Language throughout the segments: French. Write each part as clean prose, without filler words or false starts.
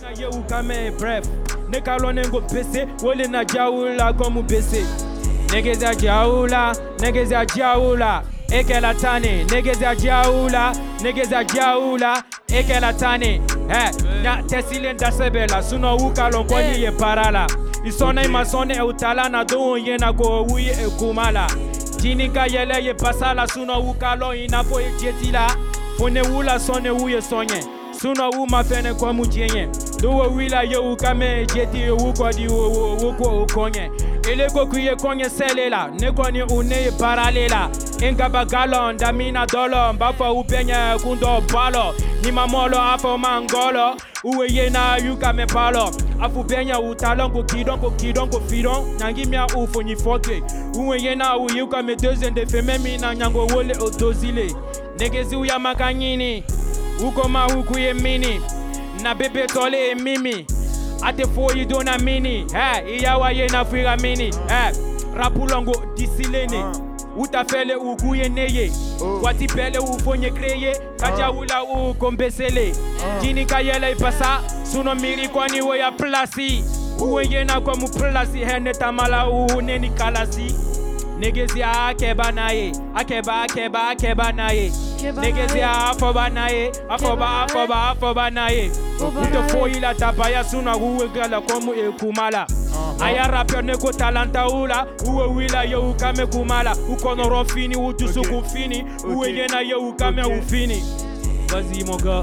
Ye ukame bref. Nekalone go pese. Wole na jaula komu bese. Negeza jaula. Negeza jaula. Ekela tane. Negeza jaula. Negeza jaula. Ekela tane. Na tesile ndasebela. Suno ukalon kwani ye parala. Isone masone utala na do yena go uye ekumala. Jinika yele ye pasala suno ukalo inafo ejetila. Fone ula sone uye sonye. Suno umafene kwa mujenye. Duwe wila ye ukame jeti ukodi uko ukonye. Eleko kuye konye selela. Nekoni une paralela. Engaba galon damina dolo. Mbafa upenya kundo balo. Nima molo afo mangolo. Uwe yena yukame palo. Afu benya utalongo kidongo fidon. Nangimia ufo nifoke. Uwe yena uyuka me deuxième fememi na nyango wole odozile. Negezi uya makanyini. Uko mahuku ye mini. Na bebe tole e mimi. Ate fo idona mini. Iyawa yena fira mini. Rapulongo disilene. Utafele ukuye neye. Watipele ufonye kreye. Kacha ula ukombesele. Jini kayele ipasa. Suno miri kwani we ya plasi. Uwe yena kwa mu plasi. Hene tamala neni kalasi. Negezi akeba naye. Akeba naye. Negezi afoba naye. Afoba naye. Utefo ila tabaya suna uwe gala komu ekumala. Aya rapper neko talanta ula. Uwe wila ye ukame kumala. Ukonoro fini utusuku fini. Uwe yena ye ukame ufini. Vas-y mon gars.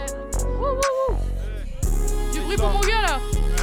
Du bruit pour mon gars là.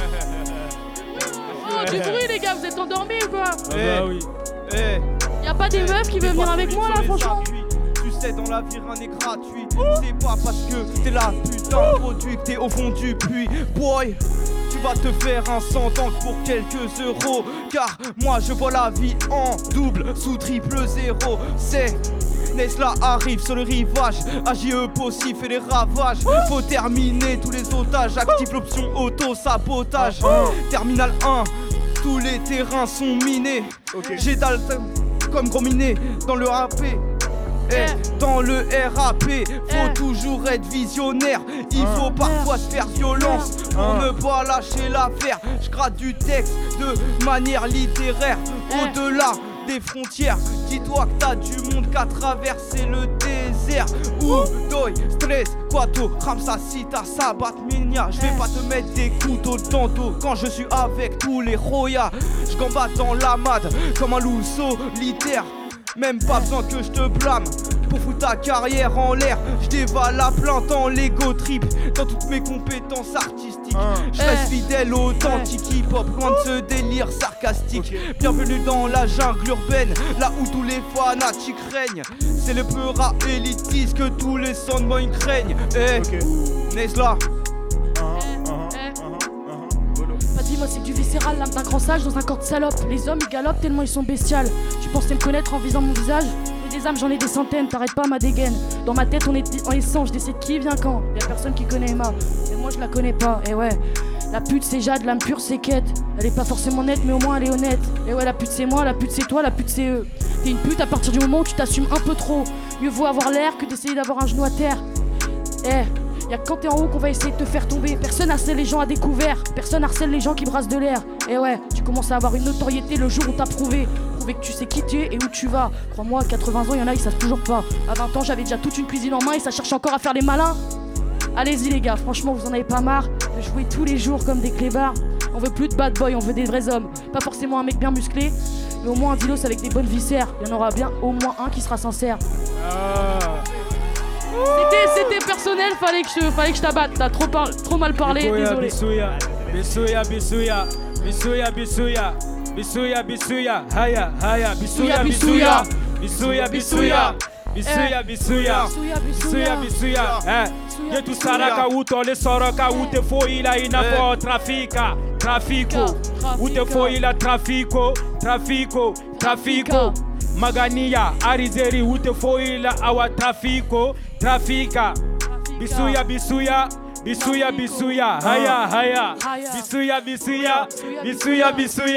Oh, du bruit les gars, vous êtes endormis ou quoi? Bah oui. Y'a pas des meufs qui veulent venir avec moi là franchement? Tu sais dans la vie rien n'est gratuit. C'est pas parce que t'es là putain produit que t'es au fond du puits. Boy, tu vas te faire un 100 ans pour quelques euros. Car moi je vois la vie en double sous triple zéro. C'est Nesla arrive sur le rivage, AJE possible fait les ravages. Faut terminer tous les otages, active l'option auto-sabotage. Terminal 1, tous les terrains sont minés. J'ai dalle comme gros miné dans le RAP. Dans le RAP, faut toujours être visionnaire. Il faut parfois se faire violence pour ne pas lâcher l'affaire. Je gratte du texte de manière littéraire. Au-delà des frontières, dis-toi que t'as du monde qu'à traverser le désert. Oudoy, stress, quato, Ramsa, Sita, Sabat, Minia. Je vais pas te mettre des couteaux dans le dos quand je suis avec tous les Roya. Je combatte dans la mad comme un loup solitaire. Même pas besoin que je te blâme pour foutre ta carrière en l'air. Je dévale la plainte en Lego trip dans toutes mes compétences artistiques. Je reste fidèle au authentique hip-hop, loin de ce délire sarcastique. Bienvenue dans la jungle urbaine, là où tous les fanatiques règnent. C'est le peur élitiste que tous les soundboys craignent. Nesla. Dis-moi c'est du viscéral, l'âme d'un grand sage dans un corps de salope. Les hommes ils galopent tellement ils sont bestiales. Tu pensais me connaître en visant mon visage? Des âmes j'en ai des centaines, t'arrêtes pas ma dégaine. Dans ma tête on est en essence, je décide qui vient quand. Y'a personne qui connaît Emma, et moi je la connais pas. Et ouais, la pute c'est Jade, l'âme pure c'est Quête. Elle est pas forcément nette mais au moins elle est honnête. Et ouais la pute c'est moi, la pute c'est toi, la pute c'est eux. T'es une pute à partir du moment où tu t'assumes un peu trop. Mieux vaut avoir l'air que d'essayer d'avoir un genou à terre. Y'a que quand t'es en haut qu'on va essayer de te faire tomber. Personne harcèle les gens à découvert. Personne harcèle les gens qui brassent de l'air. Et ouais, tu commences à avoir une notoriété le jour où t'as prouvé que tu sais qui tu es et où tu vas. Crois-moi, à 80 ans, y'en a, ils savent toujours pas. À 20 ans, j'avais déjà toute une cuisine en main et ça cherche encore à faire les malins. Allez-y les gars, franchement, vous en avez pas marre de jouer tous les jours comme des clébards. On veut plus de bad boy, on veut des vrais hommes. Pas forcément un mec bien musclé, mais au moins un dilos avec des bonnes viscères. Il y en aura bien au moins un qui sera sincère. C'était personnel, fallait que je t'abatte. T'as trop mal parlé, désolé. Bisuya, haya, bisuya. Yetu saraka utole soroka ute foila inafo trafiko. Ute foila trafiko. Magania, Arizeri, ute foila awa trafika. Bisuya. Haya.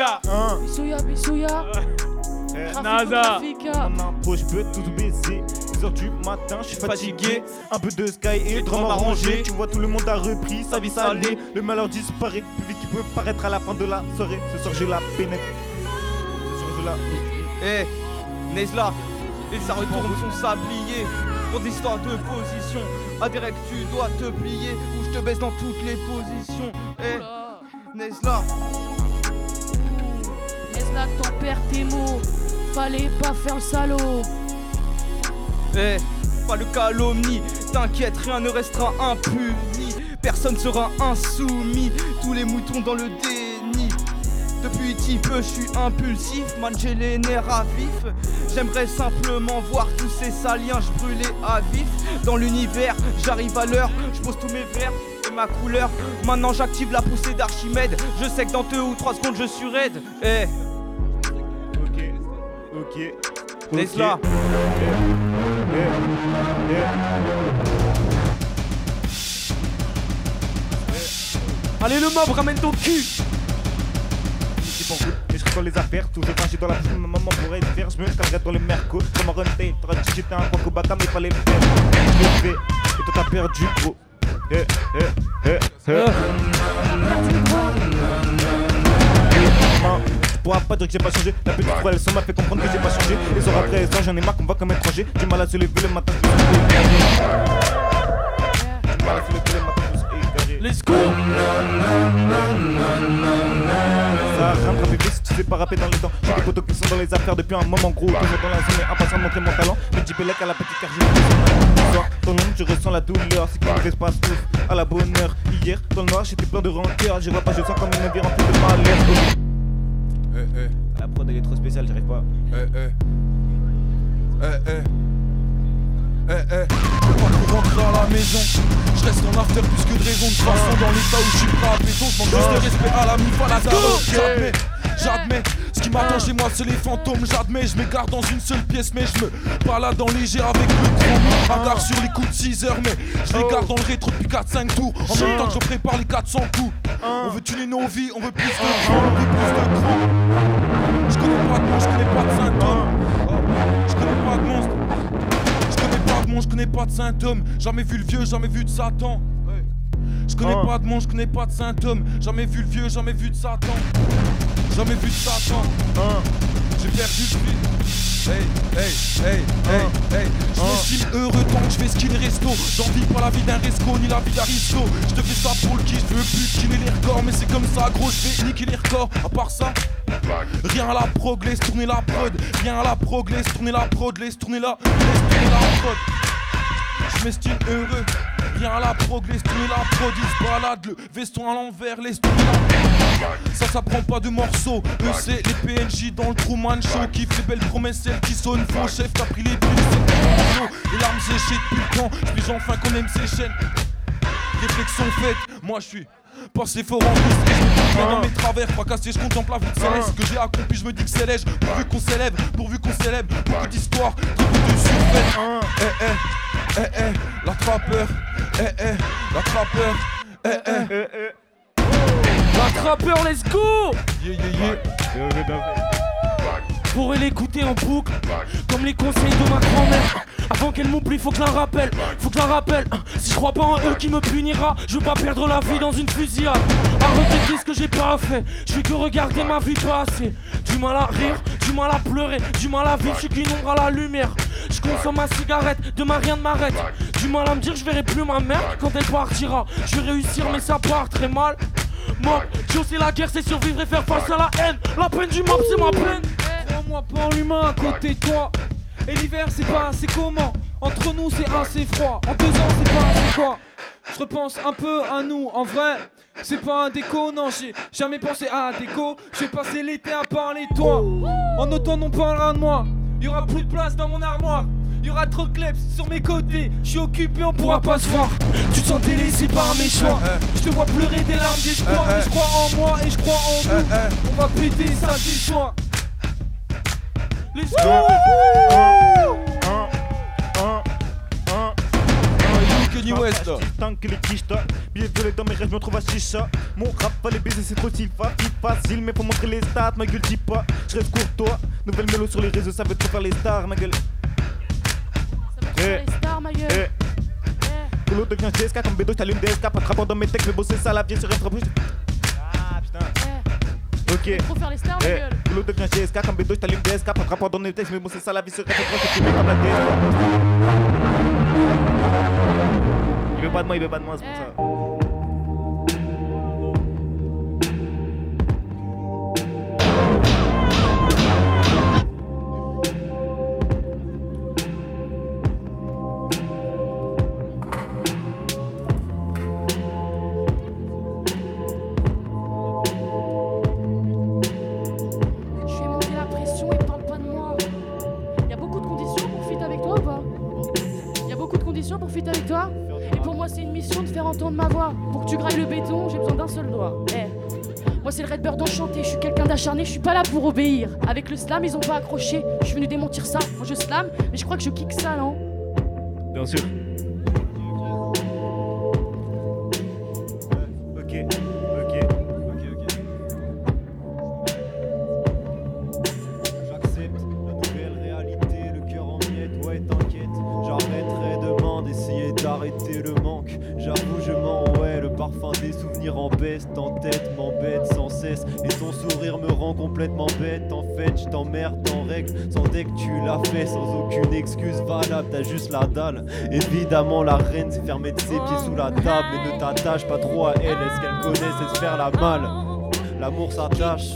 Bisuya. Naza, on approche, peut tout baiser. 6h du matin, je suis fatigué. Un peu de sky et drum arrangé. Tu vois, tout le monde a repris sa vie salée. Le malheur disparaît plus vite qu'il peut paraître à la fin de la soirée. Ce soir, je la pénètre. Ce soir, je la. Eh, Nezla, et ça retourne son sablier. Pour des histoires de position, à des règles tu dois te plier. Ou je te baisse dans toutes les positions. Eh, Nezla. Nezla, t'en perds tes mots. Fallait pas faire le salaud. Eh, pas le calomnie. T'inquiète, rien ne restera impuni. Personne sera insoumis. Tous les moutons dans le déni. Depuis petit peu, je suis impulsif, man, j'ai les nerfs à vif. J'aimerais simplement voir tous ces saliens, je brûlais à vif. Dans l'univers, j'arrive à l'heure, je pose tous mes verbes et ma couleur. Maintenant j'active la poussée d'Archimède. Je sais que dans 2 ou 3 secondes je suis raide. Eh, ok. Nezla. Allez le mob, ramène ton cul. Et je serai dans les affaires, tout quand j'ai dans la piscine, ma maman pourrait le faire. Je me calmerai dans les mercos, comme un renté. T'aurais dit que j'étais un Kwakubaka, mais fallait le faire. Je l'ai fait, et toi t'as perdu, gros. Tu pourras pas dire que j'ai pas changé. La petite fois, elle m'a fait comprendre que j'ai pas changé. Les heures après, ça j'en ai marre qu'on va comme étranger. Du mal à se lever le matin, du mal à se lever le matin, égaré. Let's go. Ça rentre rapper vite si tu sais pas rapper dans les temps. J'ai des potos qui sont dans les affaires depuis un moment gros. Toujours dans la zone et impatient de montrer mon talent. Mais dis Bellec à la petite car j'ai ton nom, je ressens la douleur. C'est qu'il me reste pas souffle à la bonne heure. Hier, dans le noir, j'étais plein de rancœur. Je vois pas, je sens comme une navire remplie de malheur. La prod elle est trop spéciale, j'arrive pas. Je peux pas trop rentrer à la maison. Je reste en after plus que de raison. De toute façon dans l'état où je suis prêt à béton. Je manque juste de respect à la mif à la daronne. J'admets, ce qui m'attend chez moi c'est les fantômes. J'admets, je m'égare dans une seule pièce. Mais je me balade en léger avec le chrome. Radar sur les coups de 6 heures. Mais je les garde dans le rétro depuis 4-5 tours. En même temps que je prépare les 400 coups. On veut tuer nos vies, on veut plus de cran, on veut plus de cran. Je connais pas de monstre, je connais pas de symptômes. Je connais pas de monstre. Je connais pas de symptômes, jamais vu le vieux, jamais vu de Satan. Je connais pas de monde, je connais pas de symptômes, jamais vu le vieux, jamais vu de Satan. Jamais vu de Satan. J'ai perdu le fil. Je m'estime heureux tant que je vais skier les restos. J'envie pas la vie d'un resco ni la vie d'Aristo. Je te fais ça pour le kiff, je veux plus skinner les records. Mais c'est comme ça gros, je vais niquer les records. À part ça, rien à la prog, laisse tourner la prod. Rien à la prog, laisse tourner la prod. Laisse tourner la prod. Je m'estime heureux, rien à la prog, laisse tourner la prod. Il se balade le veston à l'envers, laisse tourner la prod. Ça prend pas de morceaux. Eux c'est les PNJ dans le Truman Show. Qui fait belles promesses, celles qui sonnent faux. Chef t'as pris les bulles, c'est chaud. Les larmes séchées depuis le temps. J'pige enfin qu'on aime ces chaînes. Réflexion faite, moi je suis passé fort en plus. Et je me dis dans mes travers, pas cassé, je contemple la vie de céleste. Ce que j'ai accompli, je me dis que c'est lège. Pourvu qu'on s'élève, pourvu qu'on célèbre. Beaucoup d'histoires, beaucoup de surfaits. La trappeur, la trappeur, La trappeur, let's go. yeah. Pourrais l'écouter en boucle, comme les conseils de ma grand-mère. Avant qu'elle m'oublie, faut que je la rappelle, Si je crois pas en eux qui me punira, je veux pas perdre la vie dans une fusillade. À regretter ce que j'ai pas fait, je fais que regarder ma vie passer. Du mal à rire, du mal à pleurer, du mal à vivre, je suis qu'une ombre à la lumière. Je consomme ma cigarette, demain rien ne m'arrête. Du mal à me dire que je verrai plus ma mère quand elle partira. Je vais réussir mais ça part très mal. Mob, c'est la guerre, c'est survivre et faire face à la haine. La peine du mob, c'est ma peine. Crois-moi pas en l'humain à côté de toi. Et l'hiver c'est pas assez comment. Entre nous c'est assez froid. En 2 ans c'est pas assez quoi. Je repense un peu à nous. En vrai c'est pas un déco. Non j'ai jamais pensé à un déco. J'ai passé l'été à parler de toi. En automne on parlera de moi. Y'aura plus de place dans mon armoire. Y'aura trop de kleps sur mes côtés. J'suis occupé, on pourra pas se voir. Tu te sens délaissé par mes choix. Je te vois pleurer des larmes d'espoir. Mais je crois en moi et je crois en nous. On va péter ça des soins. Let's go. Kanye West. Tant que les quichetas, billet violets dans mes rêves, je me trouve à chicha. Mon rap, fallait baiser, c'est trop facile, mais faut montrer les stats, ma gueule, dis pas. Je reste courtois, nouvelle mélo sur les réseaux, ça veut trop faire les stars, ma gueule. faire les stars, ma gueule. Boulot devient GSK comme B2, j'allume DSK. Pas de rapport dans mes textes, mais bosser ça, la vie sur Retro. Ah putain. Ok. Faut faire les stars, ma gueule. Boulot devient GSK comme B2, j'allume DSK. Pas de rapport dans mes textes, mais bosser ça, la vie sur Retro. C'est plus comme la DSK. Il veut pas de moi, c'est pour ça. Pour fit avec toi. Et pour moi c'est une mission de faire entendre ma voix. Pour que tu grailles le béton, j'ai besoin d'un seul doigt. Moi c'est le Redbird enchanté, je suis quelqu'un d'acharné, je suis pas là pour obéir. Avec le slam ils ont pas accroché, je suis venu démentir ça. Moi je slam, mais je crois que je kick ça, non? Bien sûr. Ok. J'accepte la nouvelle réalité, le cœur en miettes, ouais t'inquiète. J'arrêterai demain d'essayer d'arrêter le manque. J'avoue je mens, ouais, le parfum des souvenirs en baisse. En tête m'embête sans cesse et ton sourire me rend complètement bête. En fait je t'emmerde en règle, sans dès que tu l'as fait. Sans aucune excuse valable, t'as juste la dalle. Évidemment la reine c'est faire mettre ses pieds sous la table. Mais ne t'attache pas trop à elle, est-ce qu'elle connaît, c'est se faire la malle. L'amour s'attache,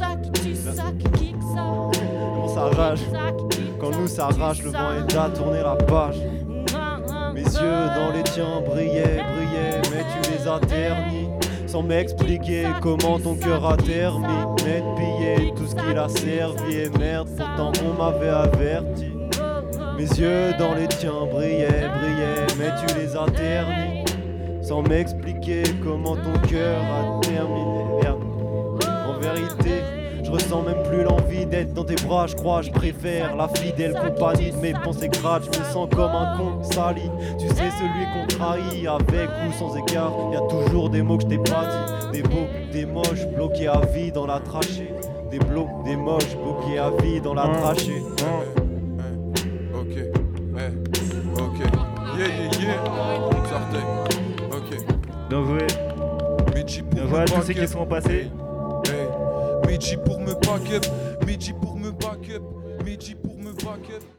on s'arrache. Quand nous s'arrache, le vent est à tourner la page. Mes yeux dans les tiens brillaient, mais tu les as ternis. Sans m'expliquer comment ton cœur a terminé de piller tout ce qu'il a servi. Et merde, pourtant on m'avait averti. Mes yeux dans les tiens brillaient, mais tu les as ternis. Sans m'expliquer comment ton cœur a terminé. Merde. En vérité, je ressens même plus l'envie d'être dans tes bras, je crois, je préfère la fidèle compagnie de mes pensées crades. Je me sens comme un con sali, tu sais celui qu'on trahit. Avec ou sans égard, y a toujours des mots que je t'ai pas dit. Des beaux, des moches, bloqués à vie dans la trachée. Des blocs, des moches, bloqués à vie dans la trachée. Ok, ok. Bien joué. Bien joué à tous ceux qui sont passés. Midi pour me back up, midi pour me back up, midi pour me back up.